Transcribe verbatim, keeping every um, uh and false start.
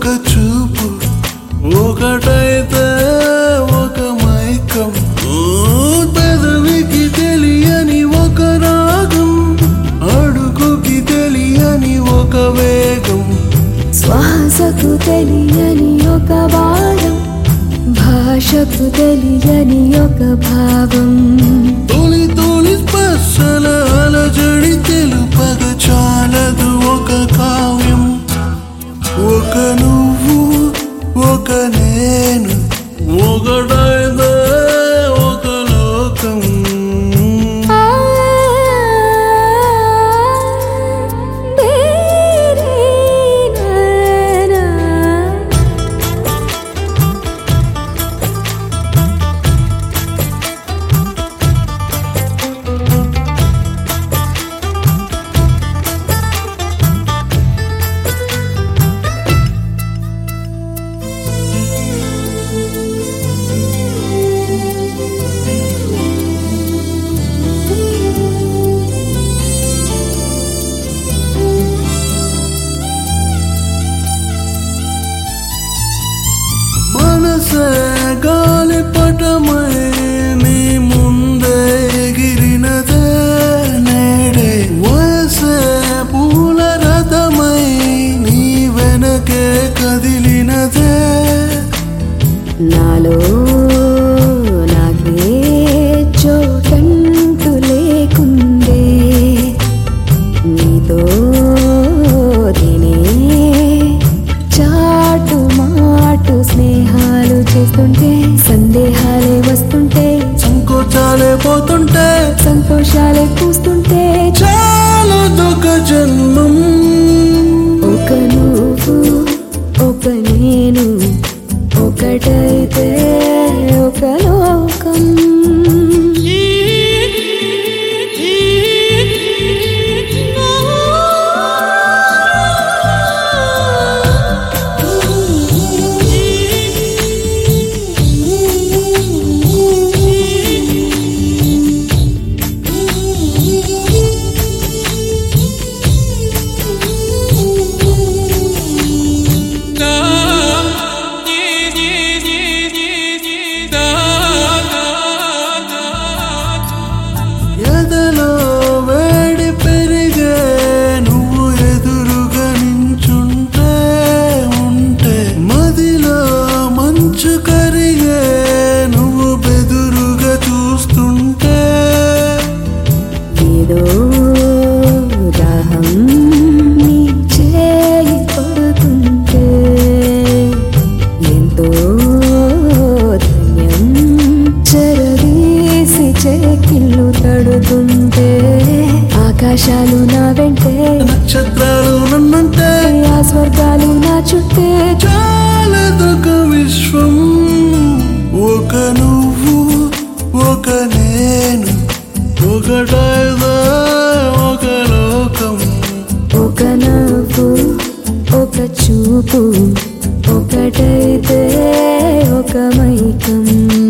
చూపు ఒకటైతే ఒక మైకం పెదవికి తెలియని ఒక రాగం అడుగుకి తెలియని ఒక వేగం శ్వాసకు తెలియని ఒక భారం భాషకు తెలియని ఒక భావం తొలి తొలి స్పర్శల అలజడి తెలుపగ చాలదు ఒక కావ్యం ఒక నువ్వు ఒక నేను ఒకటైతే ఒక లోకం మనసే గాలిపటమై నీ ముందే ఎగిరినదే నేడే వయసే పూల రథమై నీ వెనకే కదిలినదే నాలో నాకే చోటంటూ లేకుందే నీతో తినే చాటు మాటు స్నేహాలు చేస్తుంటే సందేహాలే వస్తుంటే సంకోచాలే పోతుంటే సంతోషాలే పూస్తుంటే చాలదొక జన్మం ఒక నువ్వు ఒక నేను ఒకటైతే ఒక లోకం ఎదలో వేడి పెరిగే నువ్వు ఎదురుగా నించుంటే ఉంటే మదిలో మంచు కరిగే నువ్వు బెదురుగా చూస్తుంటే ఏదో దాహం నీ చేయి పడుతుంటే ఎంతో ధన్యం చెరదీసి చేకిళ్ళు తడుతుంటే ఆకాశాలు నా వెంటే నక్షత్రాలు నన్నంటే ఆ స్వర్గాలు నా చుట్టే చాలదొక విశ్వం ఒక నువ్వు ఒక నేను ఒకటైతే ఒక లోకం ఒక నవ్వు ఒక చూపు ఒకటైతే ఒక మైకం